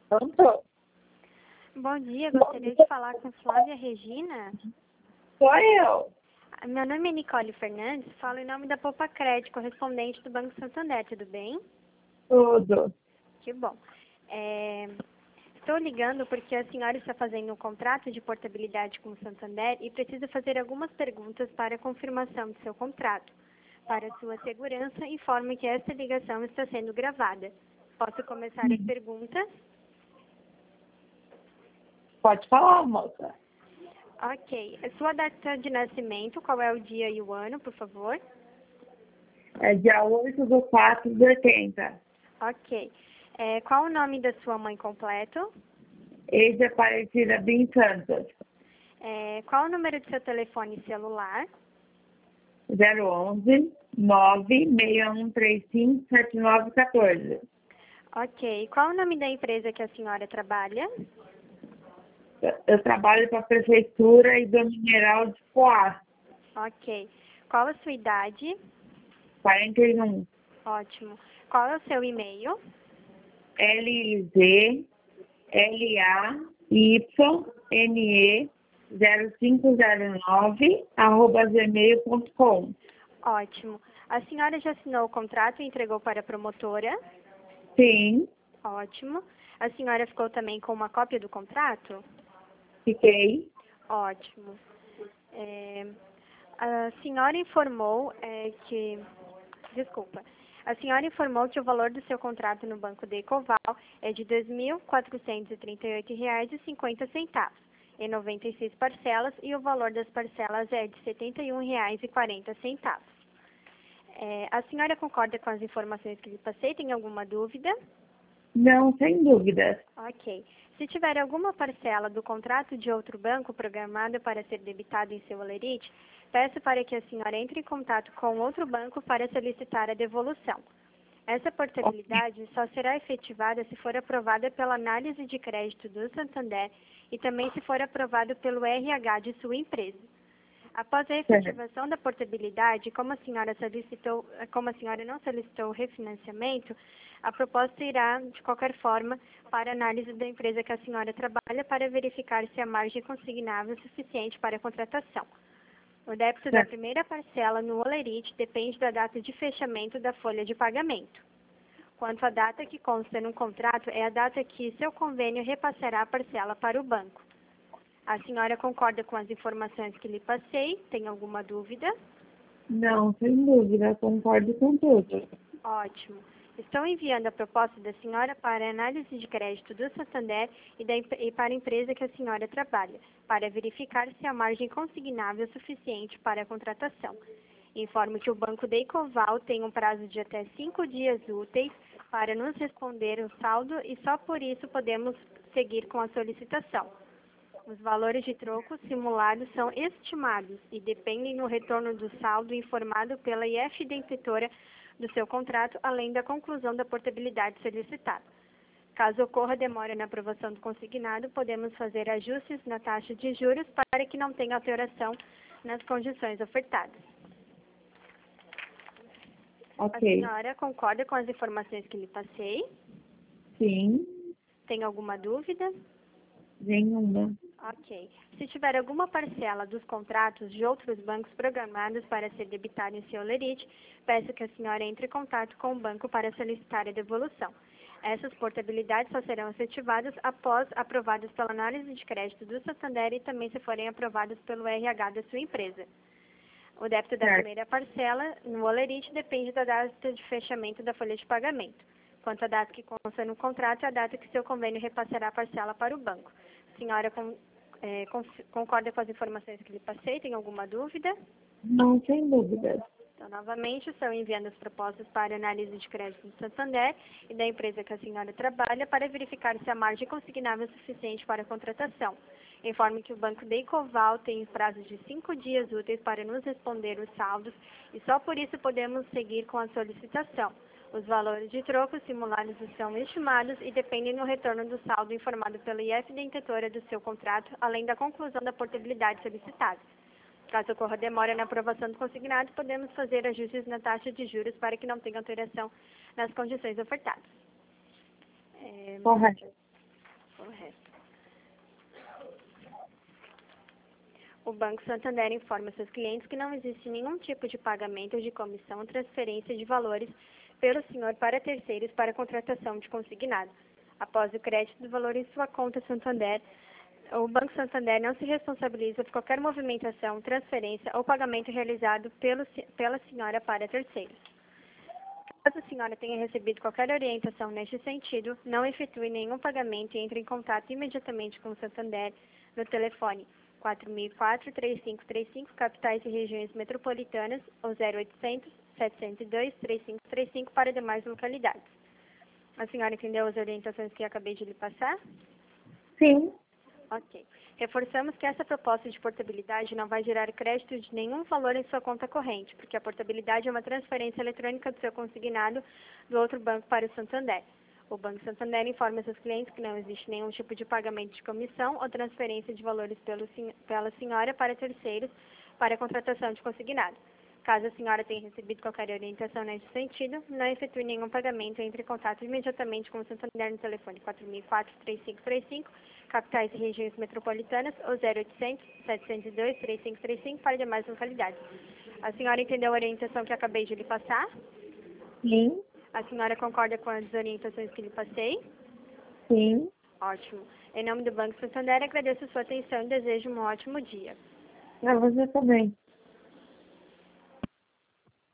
Pronto? Bom dia, gostaria de falar com Flávia Regina. Sou eu. Meu nome é Nicole Fernandes, falo em nome da Poupa Crédito, correspondente do Banco Santander, tudo bem? Tudo. Que bom. Estou ligando porque a senhora está fazendo um contrato de portabilidade com o Santander e precisa fazer algumas perguntas para a confirmação do seu contrato. Para sua segurança, informe que esta ligação está sendo gravada. Posso começar as perguntas? Pode falar, moça. Ok. A sua data de nascimento, qual é o dia e o ano, por favor? É dia 8/4/80. Ok. Qual o nome da sua mãe completo? Ex Aparecida Bim Santos. Qual o número do seu telefone celular? 011 96135 7914. Ok. Qual o nome da empresa que a senhora trabalha? Eu trabalho para a Prefeitura e do Mineral de Poá. Ok. Qual a sua idade? 41. Ótimo. Qual é o seu e-mail? LIZLAYNE0509 @gmail.com. Ótimo. A senhora já assinou o contrato e entregou para a promotora? Sim, Ótimo. A senhora ficou também com uma cópia do contrato? fiquei. Ótimo. A senhora informou que... Desculpa. A senhora informou que o valor do seu contrato no Banco de Ecoval é de R$ 2.438,50, em 96 parcelas, e o valor das parcelas é de R$ 71,40. A senhora concorda com as informações que lhe passei? Tem alguma dúvida? Não, sem dúvidas. Ok. Se tiver alguma parcela do contrato de outro banco programada para ser debitada em seu Olerite, peço para que a senhora entre em contato com outro banco para solicitar a devolução. Essa portabilidade só será efetivada se for aprovada pela análise de crédito do Santander e também se for aprovado pelo RH de sua empresa. Após a efetivação da portabilidade, como a senhora não solicitou o refinanciamento, a proposta irá, de qualquer forma, para a análise da empresa que a senhora trabalha para verificar se a margem consignável é suficiente para a contratação. O débito da primeira parcela no Olerite depende da data de fechamento da folha de pagamento. Quanto à data que consta no contrato, é a data que seu convênio repassará a parcela para o banco. A senhora concorda com as informações que lhe passei? Tem alguma dúvida? Não, sem dúvida, concordo com tudo. Ótimo. Estou enviando a proposta da senhora para a análise de crédito do Santander e para a empresa que a senhora trabalha, para verificar se a margem consignável é suficiente para a contratação. Informo que o Banco de Ecoval tem um prazo de até 5 dias úteis para nos responder o saldo e só por isso podemos seguir com a solicitação. Os valores de troco simulados são estimados e dependem do retorno do saldo informado pela IF detentora do seu contrato, além da conclusão da portabilidade solicitada. Caso ocorra demora na aprovação do consignado, podemos fazer ajustes na taxa de juros para que não tenha alteração nas condições ofertadas. Ok. A senhora concorda com as informações que lhe passei? Sim, Tem alguma dúvida? nenhuma. Ok. Se tiver alguma parcela dos contratos de outros bancos programados para ser debitada em seu Olerite, peço que a senhora entre em contato com o banco para solicitar a devolução. Essas portabilidades só serão efetivadas após aprovadas pela análise de crédito do Santander e também se forem aprovadas pelo RH da sua empresa. O débito da primeira parcela no Olerite depende da data de fechamento da folha de pagamento. Quanto à data que consta no contrato, é a data que seu convênio repassará a parcela para o banco. A senhora concorda com as informações que lhe passei? Tem alguma dúvida? Não, sem dúvidas. Então, novamente, estou enviando as propostas para análise de crédito do Santander e da empresa que a senhora trabalha para verificar se a margem consignável é suficiente para a contratação. Informe que o Banco de Ecoval tem prazo de 5 dias úteis para nos responder os saldos e só por isso podemos seguir com a solicitação. Os valores de troco simulados são estimados e dependem do retorno do saldo informado pela IF detentora do seu contrato, além da conclusão da portabilidade solicitada. Caso ocorra demora na aprovação do consignado, podemos fazer ajustes na taxa de juros para que não tenha alteração nas condições ofertadas. Correto. O Banco Santander informa seus clientes que não existe nenhum tipo de pagamento de comissão ou transferência de valores pelo senhor para terceiros para contratação de consignado. Após o crédito do valor em sua conta Santander, o Banco Santander não se responsabiliza por qualquer movimentação, transferência ou pagamento realizado pela senhora para terceiros. Caso a senhora tenha recebido qualquer orientação neste sentido, não efetue nenhum pagamento e entre em contato imediatamente com o Santander no telefone 4004-3535, capitais e regiões metropolitanas, ou 0800-702-3535 para demais localidades. A senhora entendeu as orientações que acabei de lhe passar? Sim. Ok. Reforçamos que essa proposta de portabilidade não vai gerar crédito de nenhum valor em sua conta corrente, porque a portabilidade é uma transferência eletrônica do seu consignado do outro banco para o Santander. O Banco Santander informa seus clientes que não existe nenhum tipo de pagamento de comissão ou transferência de valores pela senhora para terceiros para a contratação de consignado. Caso a senhora tenha recebido qualquer orientação nesse sentido, não efetue nenhum pagamento e entre em contato imediatamente com o Santander no telefone 4004-3535, capitais e regiões metropolitanas, ou 0800-702-3535 para demais localidades. A senhora entendeu a orientação que acabei de lhe passar? Sim. A senhora concorda com as orientações que lhe passei? Sim. Ótimo. Em nome do Banco Santander, agradeço a sua atenção e desejo um ótimo dia. Para você também.